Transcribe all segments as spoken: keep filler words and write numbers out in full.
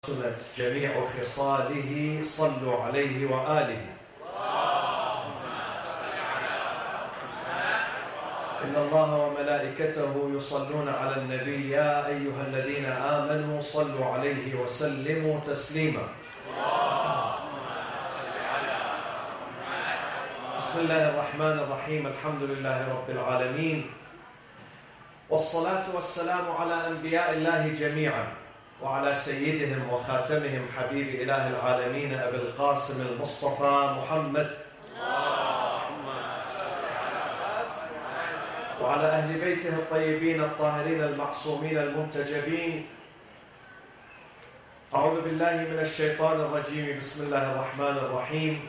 حسنت جميع خصاله صلوا عليه وآله. إن الله وملائكته يصلون على النبي يا أيها الذين آمنوا صلوا عليه وسلموا تسليما. بسم الله الرحمن الرحيم. الحمد لله رب العالمين، والصلاة والسلام على أنبياء الله جميعا وعلى سيدهم وخاتمهم حبيب إله العالمين أبي القاسم المصطفى محمد وعلى أهل بيته الطيبين الطاهرين المعصومين المنتجبين. أعوذ بالله من الشيطان الرجيم. بسم الله الرحمن الرحيم.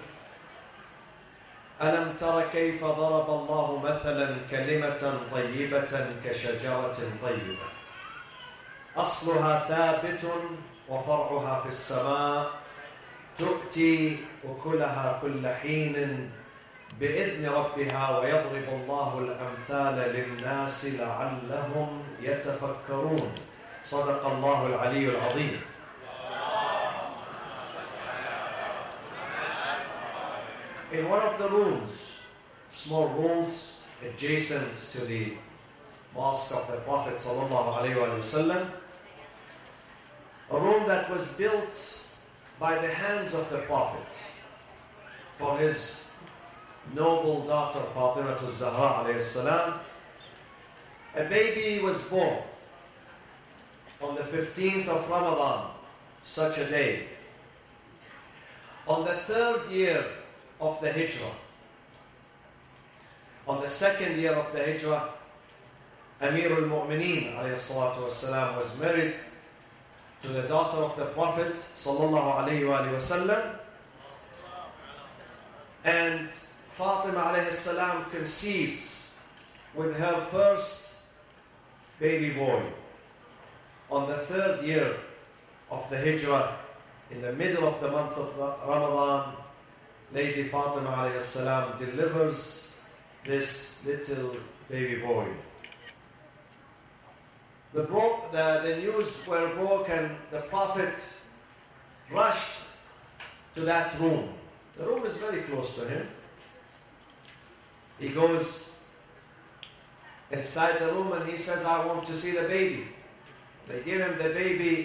ألم تر كيف ضرب الله مثلا كلمة طيبة كشجرة طيبة أصلها ثابت وفرعها في السماء تؤتي أكلها كل حين بإذن ربها ويضرب الله الأمثال للناس لعلهم يتفكرون. صدق الله العلي العظيم. In one of the rooms, small rooms adjacent to the mosque of the Prophet sallallahu alaihi wasallam, a room that was built by the hands of the Prophet for his noble daughter Fatima az-Zahra alayhi salam, a baby was born on the fifteenth of Ramadan, such a day, on the third year of the Hijrah. On the second year of the Hijrah, Amir al-Mu'mineen alayhi salatu wasalam was married to the daughter of the Prophet sallallahu alayhi wa sallam, and Fatima alayhi salam conceives with her first baby boy. On the third year of the Hijrah, in the middle of the month of Ramadan, Lady Fatima alayhi salam delivers this little baby boy. The, bro- the, the news were broken. The Prophet rushed to that room. The room is very close to him. He goes inside the room and he says, I want to see the baby. They give him the baby.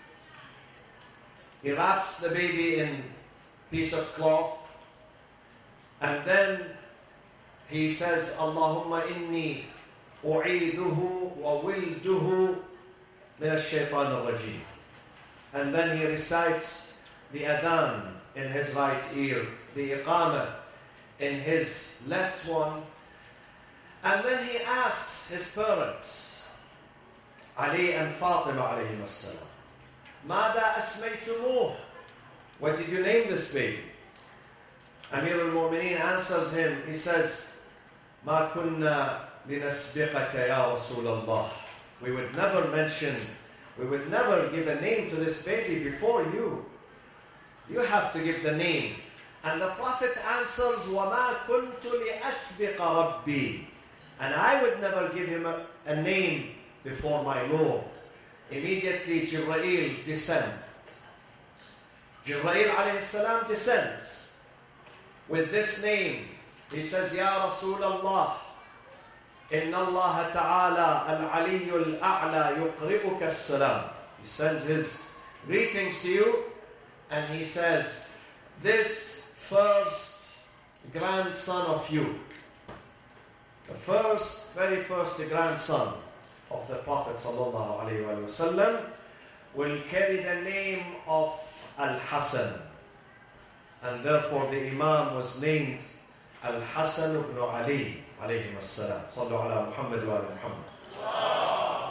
He wraps the baby in a piece of cloth. And then he says, Allahumma inni u'iduhu wa wilduhu min ash-shaytan al-rajim. And then he recites the adhan in his right ear, the iqamah in his left one. And then he asks his parents, Ali and Fatima alayhim as-salam, Mada asmaytumuh? What did you name this baby? Amir al-Mu'mineen answers him. He says, Ma kunna linasbiqaka ya Rasulullah. We would never mention, we would never give a name to this baby before you. You have to give the name. And the Prophet answers, وَمَا كُنْتُ لِأَسْبِقَ رَبِّي. And I would never give him a, a name before my Lord. Immediately Jibreel descends. Jibreel alayhi salam descends with this name. He says, Ya Rasulullah, Inna Allah Ta'ala al-Aliyu al-A'la yuqri'uka as-salam. He sends his greetings to you, and he says, this first grandson of you, the first, very first grandson of the Prophet sallallahu alayhi wa sallam, will carry the name of Al-Hasan. And therefore the Imam was named Al-Hasan ibn Ali alayhim as-salam. Sallu ala Muhammad wa ala Muhammad.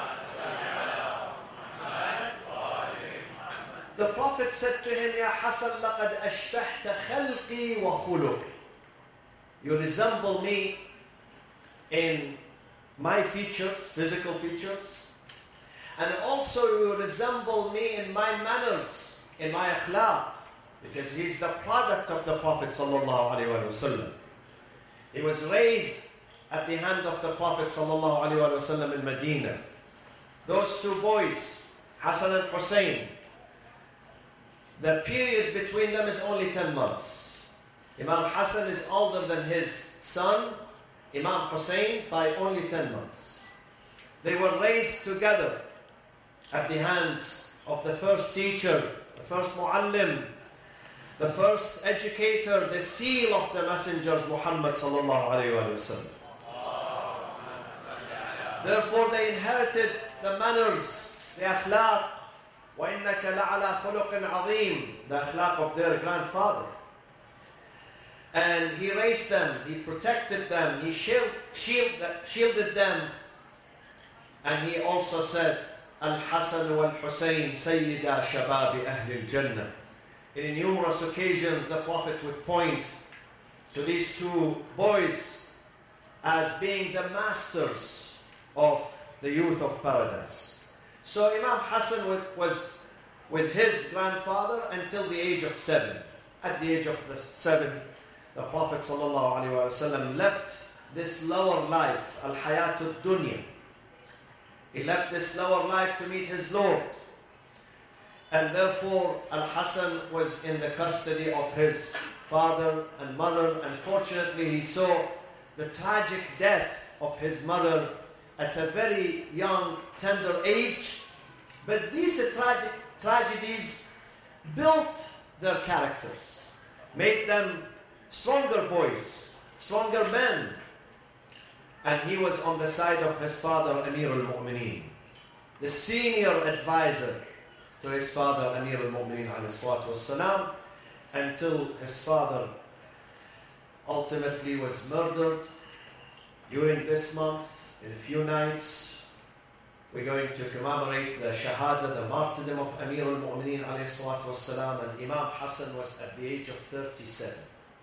The Prophet said to him, Ya Hasan, laqad ashtahta khalqi wa khuluqi. You resemble me in my features, physical features, and also you resemble me in my manners, in my akhlaq, because he's the product of the Prophet sallallahu alaihi wasallam. He was raised at the hand of the Prophet sallallahu alaihi wasallam in Medina. Those two boys, Hassan and Hussein, the period between them is only ten months. Imam Hassan is older than his son, Imam Hussein, by only ten months. They were raised together at the hands of the first teacher, the first muallim, the first educator, the seal of the messengers, Muhammad sallallahu alayhi wa sallam. Therefore they inherited the manners, the akhlaq, وَإِنَّكَ لَعَلَى خُلُقٍ عَظِيمٍ, the akhlaq of their grandfather. And he raised them, he protected them, he shield, shield, shielded them. And he also said, Al-Hasan wal-Husayn Sayyida Shababi Ahlil Jannah. In numerous occasions the Prophet would point to these two boys as being the masters of the youth of paradise. So Imam Hassan was with his grandfather until the age of seven. At the age of the seven, the Prophet ﷺ left this lower life, al-hayatud dunya. He left this lower life to meet his Lord. And therefore, Al-Hasan was in the custody of his father and mother. Unfortunately, he saw the tragic death of his mother at a very young, tender age. But these tra- tragedies built their characters, made them stronger boys, stronger men. And he was on the side of his father, Amir al-Mu'mineen, the senior advisor to his father, Amir al-Mu'mineen alayhi salatu wassalam, until his father ultimately was murdered. During this month, in a few nights, we're going to commemorate the Shahada, the martyrdom of Amir al-Mu'mineen alayhi salatu wassalam, and Imam Hassan was at the age of thirty-seven.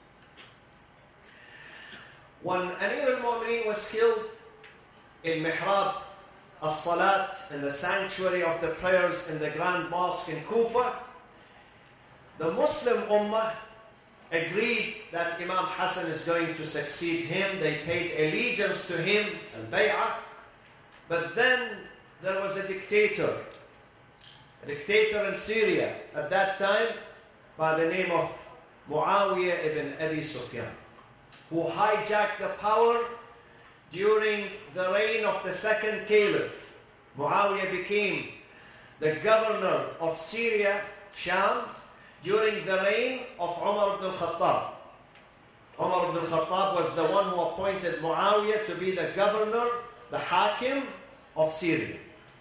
When Amir al-Mu'mineen was killed in Mihrab as-Salat, in the sanctuary of the prayers in the Grand Mosque in Kufa, the Muslim Ummah agreed that Imam Hassan is going to succeed him. They paid allegiance to him, al-Bay'ah. But then there was a dictator, a dictator in Syria at that time by the name of Muawiyah ibn Abi Sufyan, who hijacked the power during the reign of the second caliph. Muawiyah became the governor of Syria, Sham, during the reign of Umar ibn al-Khattab. Umar ibn al-Khattab was the one who appointed Muawiyah to be the governor, the hakim of Syria.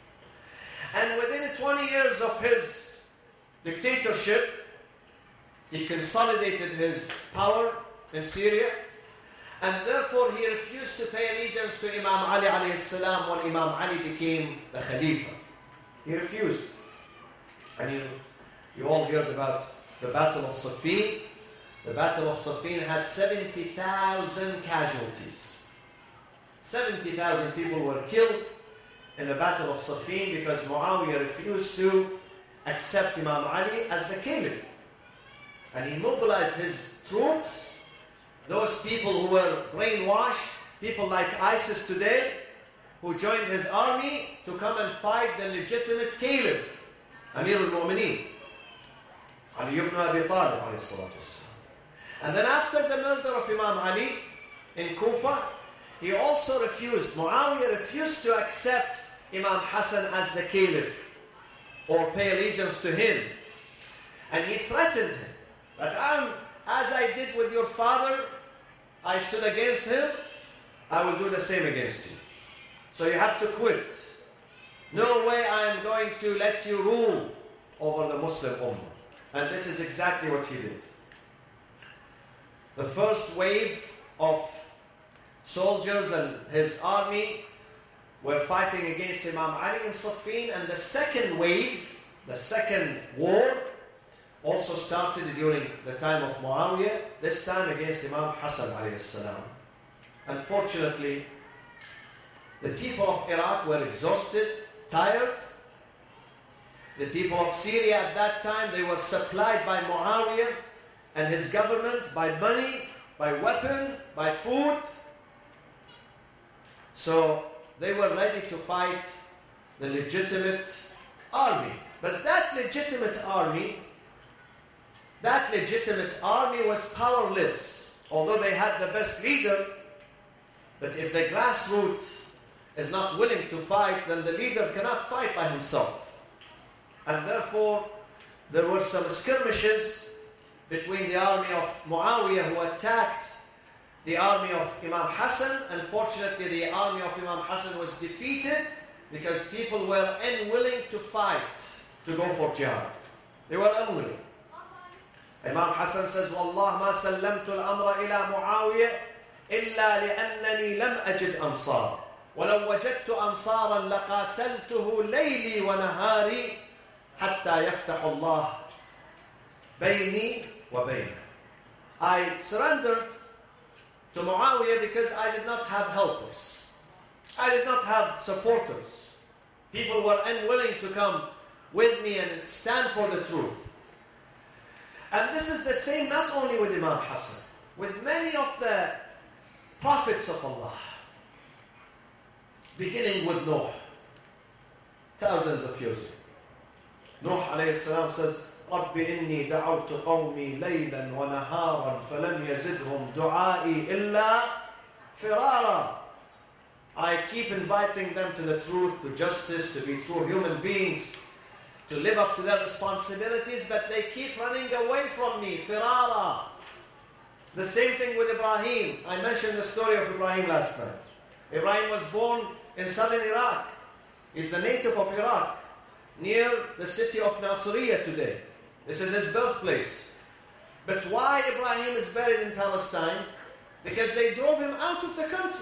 And within twenty years of his dictatorship, he consolidated his power in Syria, and therefore he refused to pay allegiance to Imam Ali alayhi salam when Imam Ali became the Khalifa. He refused. And you, you all heard about the Battle of Siffin. The Battle of Siffin had seventy thousand casualties. seventy thousand people were killed in the Battle of Siffin because Muawiyah refused to accept Imam Ali as the caliph. And he mobilized his troops, those people who were brainwashed, people like ISIS today, who joined his army to come and fight the legitimate caliph, Amir al-Mu'mineen, Ali ibn Abi Talib alayhi salatu wassalam. And then after the murder of Imam Ali in Kufa, he also refused, Muawiyah refused to accept Imam Hassan as the caliph or pay allegiance to him. And he threatened him that I'm, as I did with your father, I stood against him, I will do the same against you. So you have to quit. No way I am going to let you rule over the Muslim Ummah. And this is exactly what he did. The first wave of soldiers and his army were fighting against Imam Ali in Siffin, and the second wave, the second war, also started during the time of Muawiyah, this time against Imam Hassan alayhi salam. Unfortunately, the people of Iraq were exhausted, tired. The people of Syria at that time, they were supplied by Muawiyah and his government by money, by weapon, by food. So they were ready to fight the legitimate army. But that legitimate army that legitimate army was powerless, although they had the best leader. But if the grassroots is not willing to fight, then the leader cannot fight by himself. And therefore, there were some skirmishes between the army of Muawiyah, who attacked the army of Imam Hassan. Unfortunately, the army of Imam Hassan was defeated because people were unwilling to fight, to go for jihad. They were unwilling. Imam Hassan says, "Wallah ma sallamtu al-amra ila Muawiyah illa li'annani lam ajid ansar. ولو وجدت أنصارا لقاتلته ليلي ونهاري حتى يفتح الله بيني وبينه." I surrendered to Muawiyah because I did not have helpers. I did not have supporters. People were unwilling to come with me and stand for the truth. And this is the same not only with Imam Hassan, with many of the prophets of Allah. Beginning with Noah, thousands of years ago. Noah alayhi salam says, رَبِّ إِنِّي دَعَوْتُ قَوْمِي لَيْلًا وَنَهَارًا فَلَمْ يَزِدْهُمْ دُعَائِي إِلَّا فِرَارًا. I keep inviting them to the truth, to justice, to be true human beings, to live up to their responsibilities, but they keep running away from me, firara. The same thing with Ibrahim. I mentioned the story of Ibrahim last night. Ibrahim was born in southern Iraq. He's the native of Iraq, near the city of Nasiriyah today. This is his birthplace. But why Ibrahim is buried in Palestine? Because they drove him out of the country.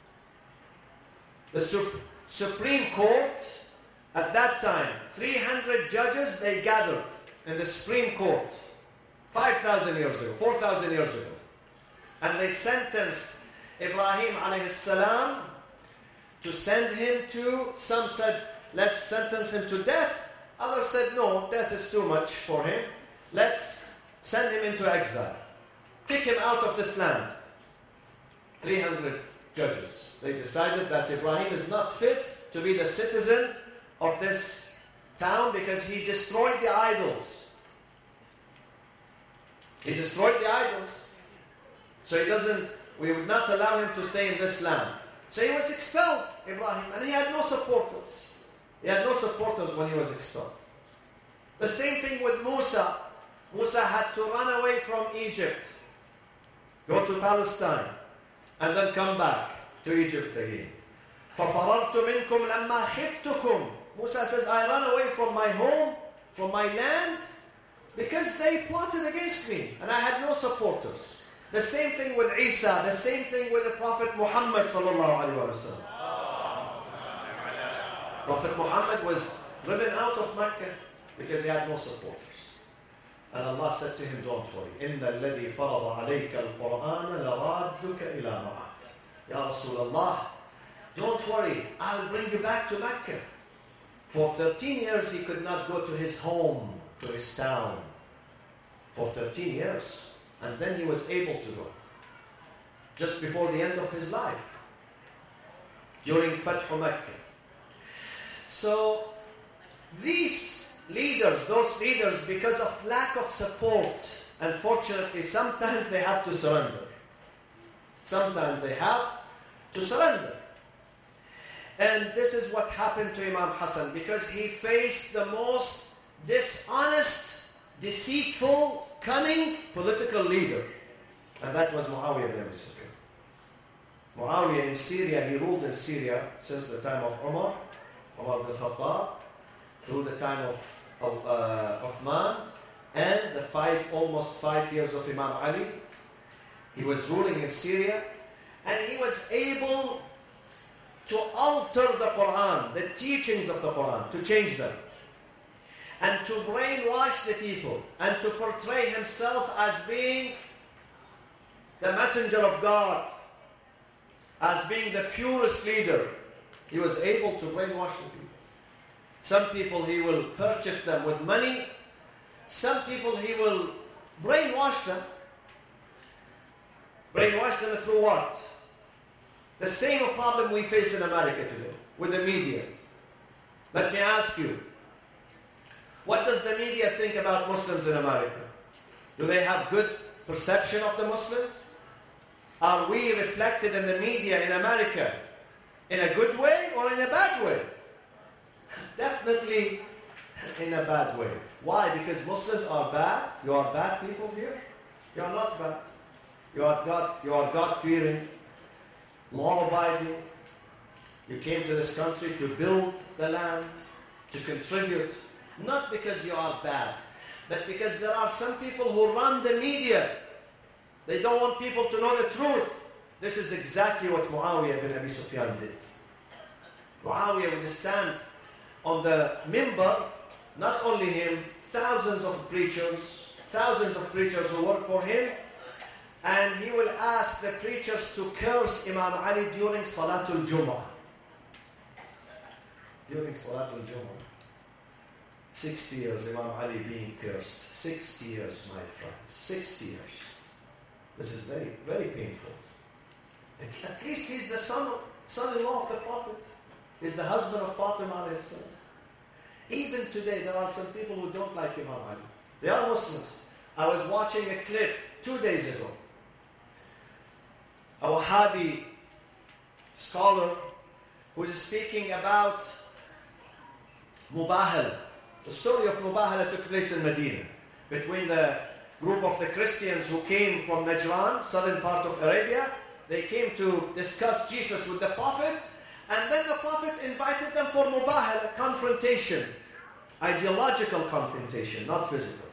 The Sup- Supreme Court, at that time, three hundred judges, they gathered in the Supreme Court five thousand years ago, four thousand years ago. And they sentenced Ibrahim alayhi salam to send him to, some said, let's sentence him to death. Others said, no, death is too much for him. Let's send him into exile. Kick him out of this land. three hundred judges. They decided that Ibrahim is not fit to be the citizen of this town because he destroyed the idols. He destroyed the idols. So he doesn't, we would not allow him to stay in this land. So he was expelled, Ibrahim, and he had no supporters. He had no supporters when he was expelled. The same thing with Musa. Musa had to run away from Egypt, go to Palestine, and then come back to Egypt again. فَفَرَرْتُ مِنْكُمْ لَمَّا خِفْتُكُمْ. Musa says, I ran away from my home, from my land, because they plotted against me, and I had no supporters. The same thing with Isa, the same thing with the Prophet Muhammad sallallahu alaihi wasallam. Prophet Muhammad was driven out of Mecca because he had no supporters. And Allah said to him, don't worry. إِنَّ الَّذِي فَرَضَ عَلَيْكَ الْقُرْآنَ لَرَادُّكَ إِلَى مَعَادٍ. Ya Rasulullah, don't worry, I'll bring you back to Mecca. For thirteen years he could not go to his home, to his town. For thirteen years. And then he was able to go. Just before the end of his life. During Fathu Mecca. So, these leaders, those leaders, because of lack of support, unfortunately, sometimes they have to surrender. Sometimes they have to surrender. And this is what happened to Imam Hassan, because he faced the most dishonest, deceitful, cunning political leader. And that was Muawiyah ibn Abi Sufyan. Muawiyah in Syria, he ruled in Syria since the time of Umar, Umar ibn Khattab, through the time of, of uh, Uthman, and the five, almost five years of Imam Ali. He was ruling in Syria, and he was able to alter the Quran, the teachings of the Quran, to change them, and to brainwash the people, and to portray himself as being the messenger of God, as being the purest leader. He was able to brainwash the people. Some people he will purchase them with money. Some people he will brainwash them. Brainwash them through what? The same problem we face in America today with the media. Let me ask you, what does the media think about Muslims in America? Do they have good perception of the Muslims? Are we reflected in the media in America in a good way or in a bad way? Definitely in a bad way. Why? Because Muslims are bad? You are bad people here? You are not bad. You are God, you are God-fearing, law-abiding. You came to this country to build the land, to contribute. Not because you are bad, but because there are some people who run the media. They don't want people to know the truth. This is exactly what Muawiyah bin Abi Sufyan did. Muawiyah would stand on the minbar, not only him, thousands of preachers, thousands of preachers who work for him, and he will ask the preachers to curse Imam Ali during Salatul Jum'ah. During Salatul Jum'ah. sixty years Imam Ali being cursed. sixty years, my friends. sixty years. This is very, very painful. At least he's the son, son-in-law of the Prophet. He's the husband of Fatima alayhi salam. Even today, there are some people who don't like Imam Ali. They are Muslims. I was watching a clip two days ago. A Wahhabi scholar who is speaking about Mubahala. The story of Mubahala took place in Medina between the group of the Christians who came from Najran, southern part of Arabia. They came to discuss Jesus with the Prophet, and then the Prophet invited them for Mubahala, confrontation, ideological confrontation, not physical.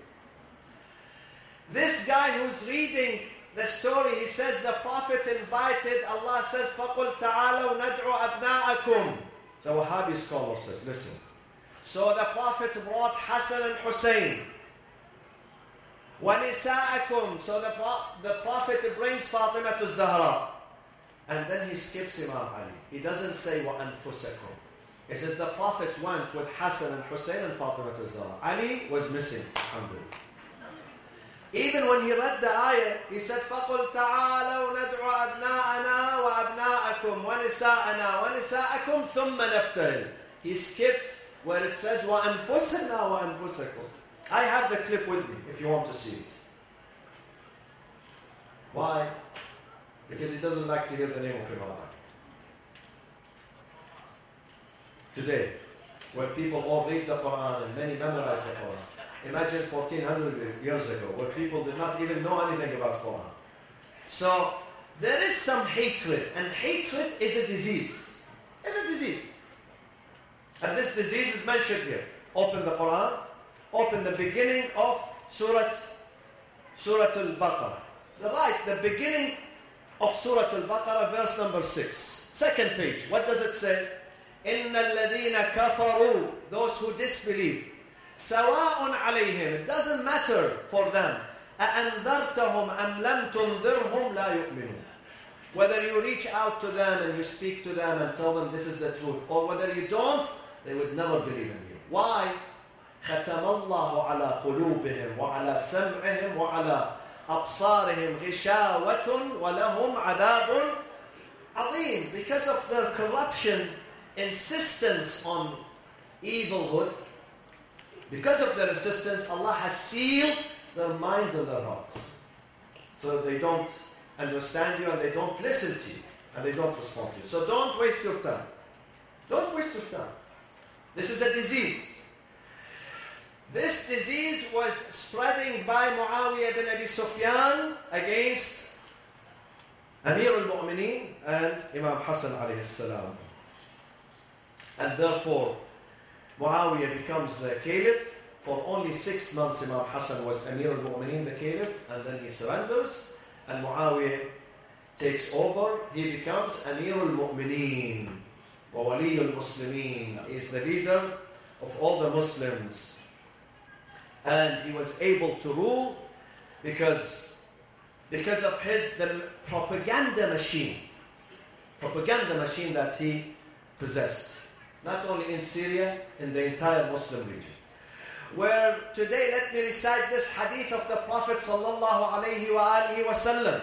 This guy who's reading the story, he says the Prophet invited, Allah says, فَقُلْ تَعَالَوْ نَدْعُ أَبْنَاءَكُمْ. The Wahhabi scholar says, listen. So the Prophet brought Hassan and Hussein. وَنِسَاءَكُمْ. So the, the Prophet brings Fatima to Zahra. And then he skips Imam Ali. He doesn't say وَأَنفُسَكُمْ. He says the Prophet went with Hassan and Hussein and Fatima to Zahra. Ali was missing. Alhamdulillah. Even when he read the ayah, he said, فَقُلْ تَعَالَوْ نَدْعُ أَبْنَاءَنَا وَأَبْنَاءَكُمْ وَنِسَاءَنَا وَنِسَاءَكُمْ ثُمَّ نَبْتَهِلْ. He skipped where it says وَأَنفُسَنَا وَأَنفُسَكُمْ. I have the clip with me if you want to see it. Why? Because he doesn't like to hear the name of Imam Ali. Today, where people all read the Quran and many memorize the Quran. Imagine fourteen hundred years ago, where people did not even know anything about Quran. So, there is some hatred, and hatred is a disease. It's a disease. And this disease is mentioned here. Open the Quran, open the beginning of Surah, Surah Al-Baqarah. The right, the beginning of Surah Al-Baqarah, verse number six. Second page, what does it say? إِنَّ الَّذِينَ كَفَرُوا. Those who disbelieve. سواء عليهم. It doesn't matter for them. أَأَنذَرْتَهُمْ أَمْ لَمْ تُنذِرْهُمْ لَا يُؤْمِنُونَ. Whether you reach out to them and you speak to them and tell them this is the truth, or whether you don't, they would never believe in you. Why? ختم الله على قلوبهم وعلى سمعهم وعلى أبصارهم غشاوة ولهم عذاب عظيم. Because of their corruption, insistence on evilhood, because of their insistence, Allah has sealed their minds and their hearts. So they don't understand you and they don't listen to you and they don't respond to you. So don't waste your time. Don't waste your time. This is a disease. This disease was spreading by Muawiyah bin Abi Sufyan against Amir al-Mu'mineen and Imam Hassan alayhi salam. And therefore, Muawiyah becomes the caliph. For only six months, Imam Hassan was Amir al-Mu'mineen, the caliph, and then he surrenders, and Muawiyah takes over. He becomes Amir al-Mu'mineen, wa Wali al-Muslimin. He is the leader of all the Muslims. And he was able to rule because, because of his the propaganda machine, propaganda machine that he possessed. Not only in Syria, in the entire Muslim region. Where today, let me recite this hadith of the Prophet sallallahu alayhi wa alihi wa sallam.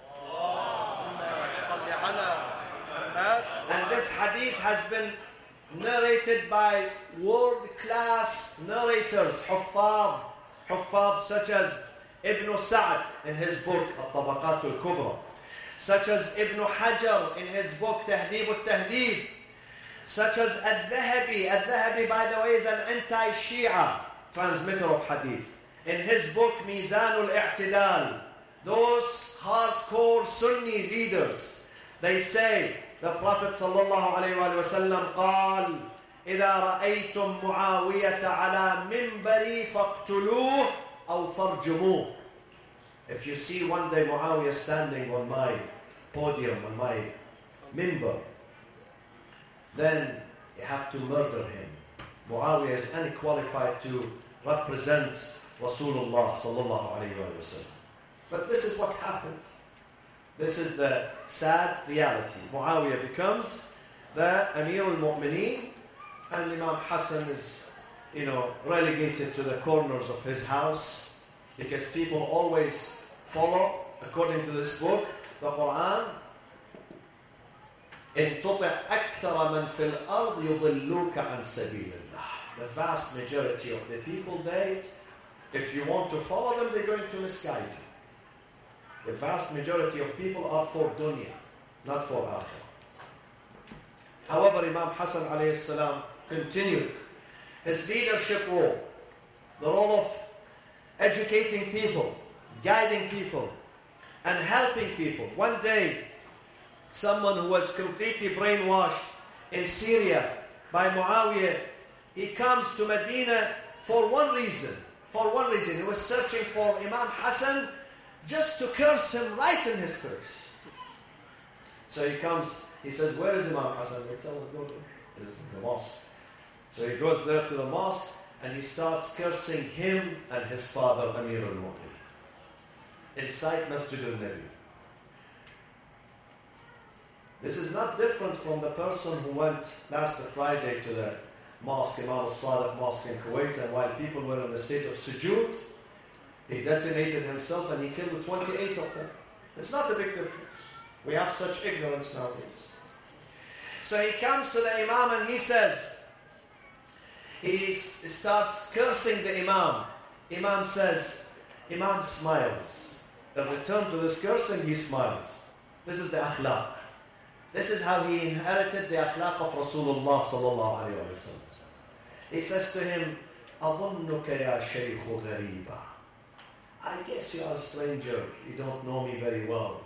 And this hadith has been narrated by world-class narrators, Huffaz, Huffaz such as Ibn Sa'd in his book At-Tabaqat al-Kubra, such as Ibn Hajar in his book Tahdhib al-Tahdhib, such as Al-Dhahabi. Al-Dhahabi, by the way, is an anti-Shia transmitter of hadith. In his book Mizan al-I'tidal, those hardcore Sunni leaders, they say the Prophet sallallahu alayhi wa sallam قال إذا رأيتم معاوية على منبري فاقتلوه أو فارجموه. If you see one day Muawiyah standing on my podium, on my minbar, then you have to murder him. Muawiyah is unqualified to represent Rasulullah sallallahu alayhi wa sallam. But this is what happened. This is the sad reality. Muawiyah becomes the Amir al-Mu'mineen, and Imam Hassan is, you know, relegated to the corners of his house, because people always follow, according to this book, the Quran. إن تطع أكثر من في الأرض يضلوك عن سبيل الله. The vast majority of the people, they, if you want to follow them, they're going to misguide you. The vast majority of people are for dunya, not for akhirah. However, Imam Hassan alayhi salam continued his leadership role, the role of educating people, guiding people, and helping people. One day, someone who was completely brainwashed in Syria by Muawiyah, he comes to Medina for one reason. For one reason, he was searching for Imam Hassan just to curse him right in his face. So he comes, he says, where is Imam Hassan? We tell him, go to the mosque. So he goes there to the mosque and he starts cursing him and his father, Amir al-Mu'mineen, inside Masjid al-Nabi. This is not different from the person who went last Friday to the mosque, Imam al-Sadiq mosque in Kuwait, and while people were in the state of sujood, he detonated himself and he killed twenty-eight of them. It's not a big difference. We have such ignorance nowadays. So he comes to the Imam and he says, he starts cursing the Imam. Imam says, Imam smiles. In return to this cursing, he smiles. This is the akhlaq. This is how he inherited the akhlaq of Rasulullah sallallahu alayhi wa sallam. He says to him, أظنك يا شيخ غريبا. I guess you are a stranger. You don't know me very well.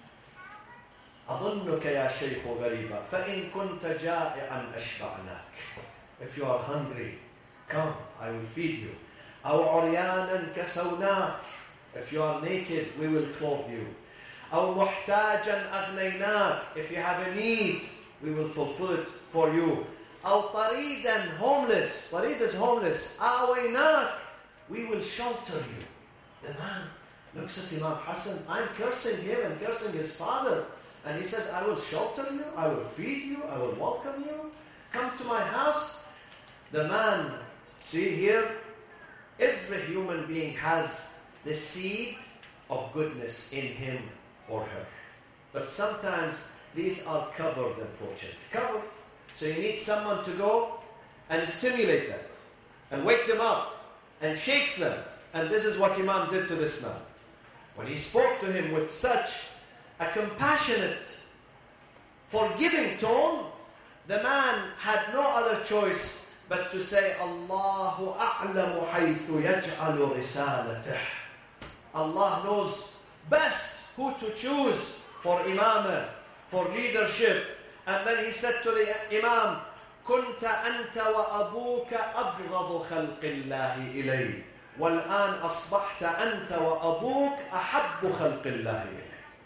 أظنك يا شيخ غريبا فإن كنت جائعا أشبعناك. If you are hungry, come, I will feed you. أو عريانا كسوناك. If you are naked, we will clothe you. أو محتاجا أغنيناك. If you have a need, we will fulfill it for you. أو طريدا, homeless. طريد is homeless. آويناك. We will shelter you. The man looks at Imam Hassan. I'm cursing him and cursing his father. And he says, I will shelter you, I will feed you, I will welcome you. Come to my house. The man, see here, every human being has the seed of goodness in him or her. But sometimes these are covered, unfortunately. Covered. So you need someone to go and stimulate that and wake them up and shakes them. And this is what Imam did to this man. When he spoke to him with such a compassionate, forgiving tone, the man had no other choice but to say, Allahu a'lamu haythu yaj'alu risalatah. Allah knows best who to choose for imamah, for leadership. And then he said to the Imam, كنت أنت وأبوك أبغض خلق الله إلي والآن أصبحت أنت وأبوك أحب خلق الله إلي.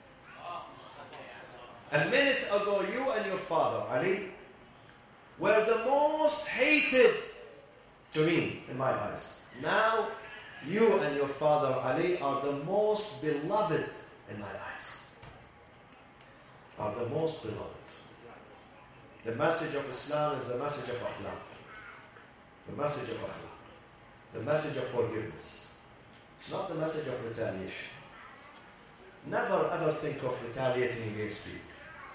A minute ago, you and your father, Ali, were the most hated to me, in my eyes. Now, you and your father, Ali, are the most beloved in my eyes. Are the most beloved. The message of Islam is the message of akhlaq. The message of akhlaq. The message of forgiveness. It's not the message of retaliation. Never ever think of retaliating against people.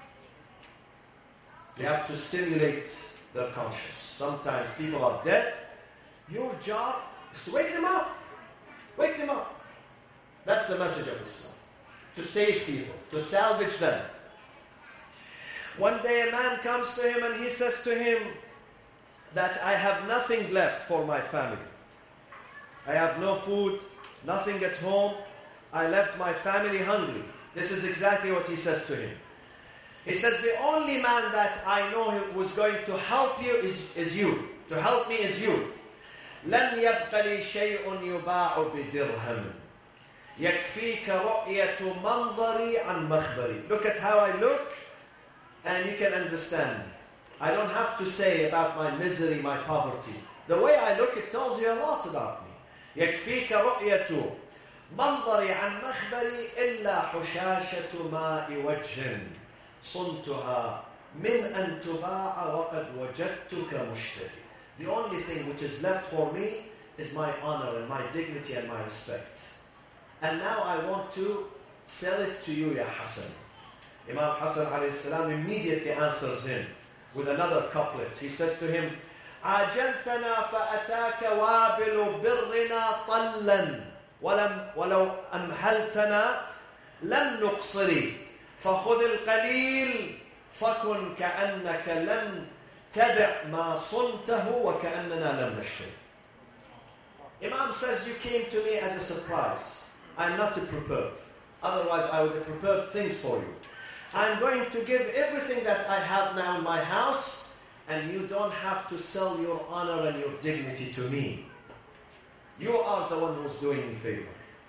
You have to stimulate their conscience. Sometimes people are dead. Your job is to wake them up. Wake them up. That's the message of Islam. To save people, to salvage them. One day a man comes to him and he says to him that I have nothing left for my family. I have no food, nothing at home. I left my family hungry. This is exactly what he says to him. He says, the only man that I know who was going to help you is, is you. To help me is you. لن يبق لي شيء يباع بدرهم يكفيك رؤية منظري عن مخبري. Look at how I look and you can understand. I don't have to say about my misery, my poverty. The way I look, it tells you a lot about me. يكفيك رؤية منظري عن مخبري إلا حشاشة ماء وجه صنتها من أن تباع وقد وجدتك مشتري. The only thing which is left for me is my honor and my dignity and my respect. And now I want to sell it to you, Ya Hassan. Imam Hassan alayhi salam immediately answers him with another couplet. He says to him, عاجلتنا فأتاك وابل برنا طلا ولم ولو أمهلتنا لم نقصري فخذ القليل فكن كأنك لم تبع ما صنته وكأننا لم نشتري. Imam says, you came to me as a surprise. I'm not prepared. Otherwise I would have prepared things for you. I'm going to give everything that I have now in my house, and you don't have to sell your honor and your dignity to me. You are the one who's doing me favor.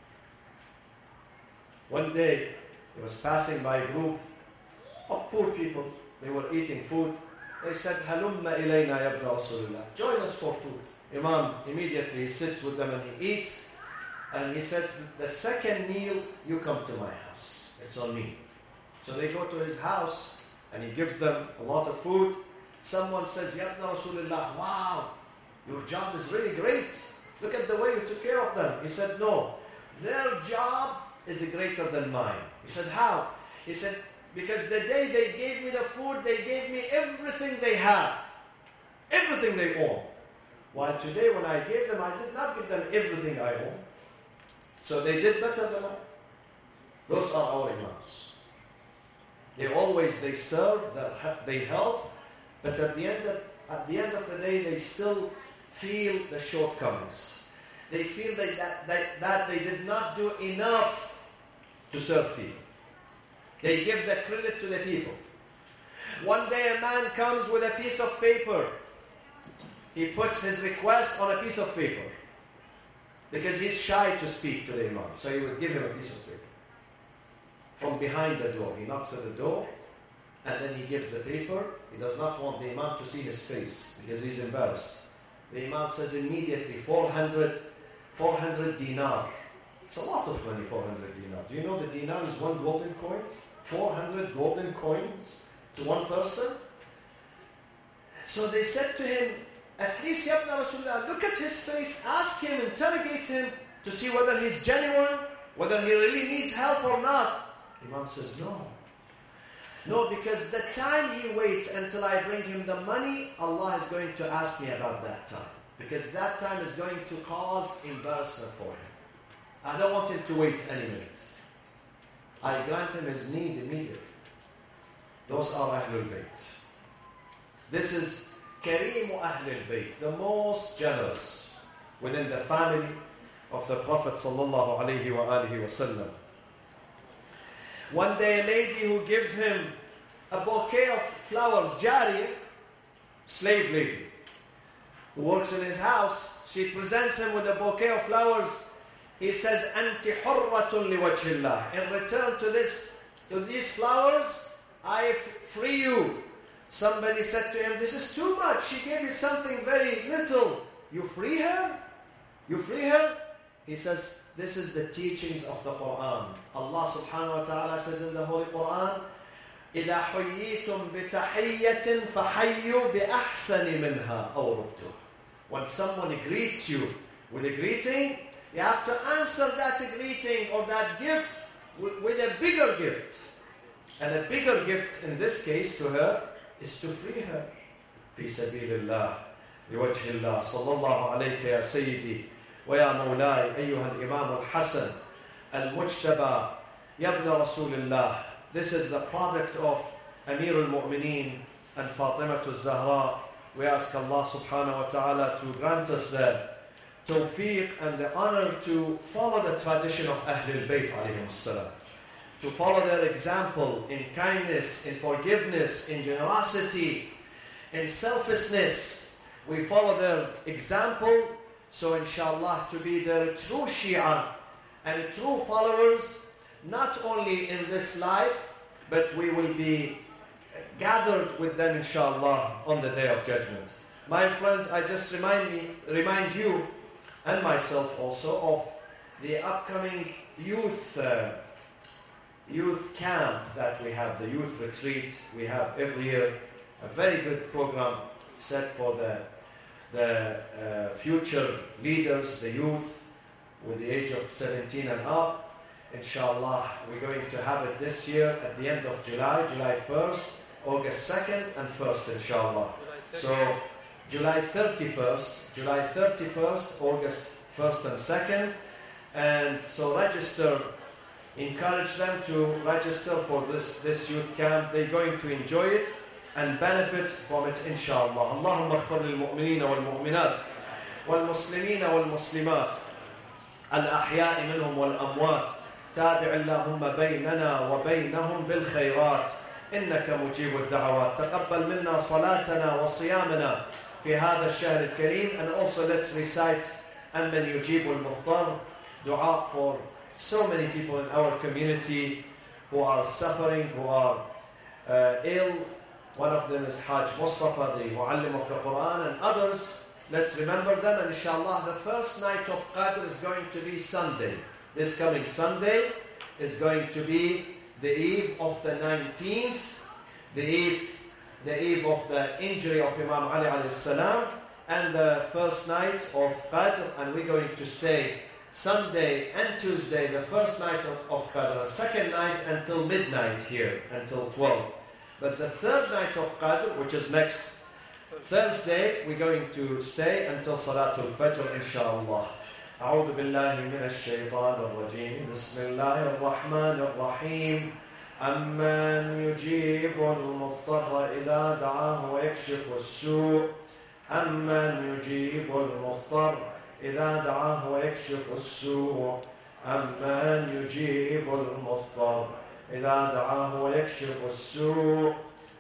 One day, he was passing by a group of poor people. They were eating food. They said, هَلُمَّ إِلَيْنَا يَبْنَ رَسُولِ اللَّهِ. Join us for food. Imam immediately sits with them and he eats. And he says, the second meal, you come to my house. It's on me. So they go to his house and he gives them a lot of food. Someone says, Yabna Rasulullah, wow, your job is really great. Look at the way you took care of them. He said, no, their job is greater than mine. He said, how? He said, because the day they gave me the food, they gave me everything they had. Everything they own. While today when I gave them, I did not give them everything I own. So they did better than I. Those are our imams. They always, they serve, they help, but at the end of, at the end of the day, they still feel the shortcomings. They feel that, that, that, that they did not do enough to serve people. They give the credit to the people. One day a man comes with a piece of paper. He puts his request on a piece of paper because he's shy to speak to the imam. So he would give him a piece of paper. From behind the door. He knocks at the door and then he gives the paper. He does not want the imam to see his face because he's embarrassed. The imam says immediately four hundred, four hundred dinar. It's a lot of money, four hundred dinar. Do you know the dinar is one golden coin? four hundred golden coins to one person? So they said to him, at least Yabna Rasulullah, look at his face, ask him, interrogate him to see whether he's genuine, whether he really needs help or not. Imam says, no. No, because the time he waits until I bring him the money, Allah is going to ask me about that time. Because that time is going to cause embarrassment for him. I don't want him to wait any minute. I grant him his need immediately. Those are Ahlul Bayt. This is Kareemu Ahlul Bayt, the most generous within the family of the Prophet sallallahu alaihi wa alihi wasallam. One day a lady who gives him a bouquet of flowers, Jariyah, slave lady, who works in his house, she presents him with a bouquet of flowers. He says, "Anti hurratun liwajhillah." In return to this, to these flowers, I free you. Somebody said to him, "This is too much. She gave you something very little. You free her? You free her?" He says, this is the teachings of the Quran. Allah subhanahu wa ta'ala says in the Holy Quran, إِذَا حُيِّيتُم بِتَحِيَّةٍ فَحَيُّوا بِأَحْسَنِ مِنْهَا أَوْ رُدُّوهَا. When someone greets you with a greeting, you have to answer that greeting or that gift with, with a bigger gift. And a bigger gift in this case to her is to free her. في سبيل الله لوجه الله صلى الله عليك يا سيدي ويا مولاي أيها الإمام الحسن Al-Mujtaba, Yabna Rasulullah. This is the product of Amir al-Mu'mineen and Fatima al-Zahra. We ask Allah subhanahu wa ta'ala to grant us the tawfiq and the honor to follow the tradition of Ahlul Bayt alayhim salam, to follow their example in kindness, in forgiveness, in generosity, in selflessness. We follow their example, so inshallah to be their true Shia and true followers, not only in this life, but we will be gathered with them inshallah on the day of judgment. My friends, I just remind me, remind you and myself also of the upcoming youth uh, youth camp that we have, the youth retreat we have every year. A very good program set for the the uh, future leaders, the youth with the age of seventeen and up. Inshallah, we're going to have it this year at the end of July, July first, August second and first, inshallah. So July thirty-first, July thirty-first, August first and second. And so register, encourage them to register for this, this youth camp. They're going to enjoy it and benefit from it, inshallah. Allahumma aghfir lil mu'minina wal mu'minat wal muslimina wal muslimat al ahya'i minhum wal amwat. تابع اللهم بيننا وبينهم بالخيرات إنك مجيب الدعوات. تقبل منا صلاتنا وصيامنا في هذا الشهر الكريم. And also let's recite أمن يجيب المضطر, dua for so many people in our community who are suffering, who are uh, ill. One of them is Hajj Mustafa, the Muallim of the Quran, and others. Let's remember them, and inshallah the first night of Qadr is going to be Sunday. This coming Sunday is going to be the eve of the nineteenth, the eve, the eve of the injury of Imam Ali alayhi salam, and the first night of Qadr, and we're going to stay Sunday and Tuesday, the first night of, of Qadr, the second night until midnight here, until twelve. But the third night of Qadr, which is next Thursday, we're going to stay until Salatul Fajr, inshallah. أعوذ بالله من الشيطان الرجيم بسم الله الرحمن الرحيم أمن يجيب المضطر إذا دعاه ويكشف السوء أمن يجيب المضطر إذا دعاه ويكشف السوء أمن يجيب المضطر إذا دعاه ويكشف السوء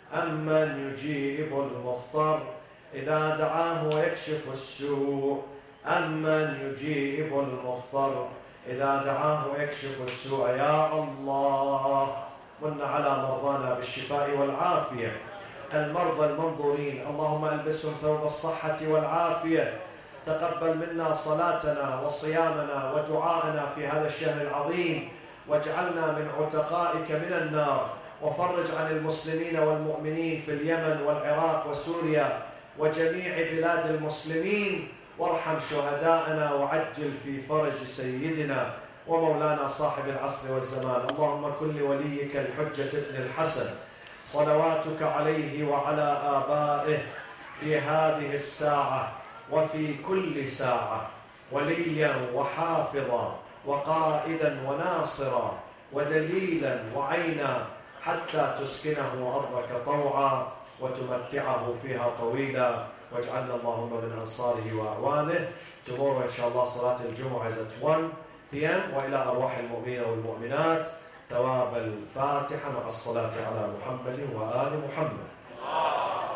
أمن يجيب المضطر إذا دعاه ويكشف السوء أمن يجيب المضطر إذا دعاه ويكشف السوء. يا الله من على مرضانا بالشفاء والعافية، المرضى المنظورين اللهم ألبسهم ثوب الصحة والعافية. تقبل منا صلاتنا وصيامنا ودعاءنا في هذا الشهر العظيم، واجعلنا من عتقائك من النار، وفرج عن المسلمين والمؤمنين في اليمن والعراق وسوريا وجميع بلاد المسلمين، وارحم شهداءنا وعجل في فرج سيدنا ومولانا صاحب العصر والزمان. اللهم كن لوليك الحجة ابن الحسن صلواتك عليه وعلى آبائه في هذه الساعة وفي كل ساعة وليا وحافظا وقائدا وناصرا ودليلا وعينا حتى تسكنه أرضك طوعا وتمتعه فيها طويلا، واجعلنا اللهم من أنصاره وأعوانه. Tomorrow inshallah صلاة الجمعة is at one p m وإلى أرواح المؤمنين والمؤمنات ثواب الفاتحة مع الصلاة على محمد